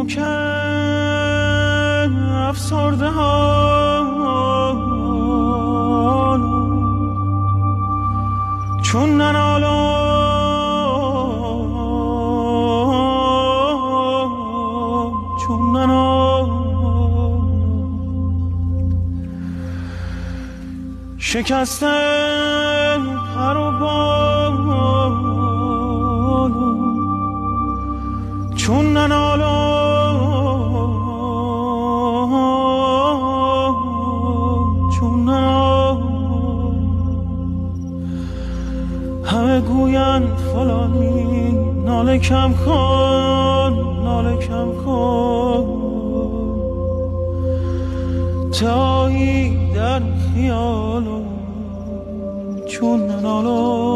که افسرده ها چون ننالم چون ننالم شکسته پر و بال چون ننالم چون ننالم همه گوین فلانی ناله کم کن ناله کم کن تایی در خیالم چون ننالم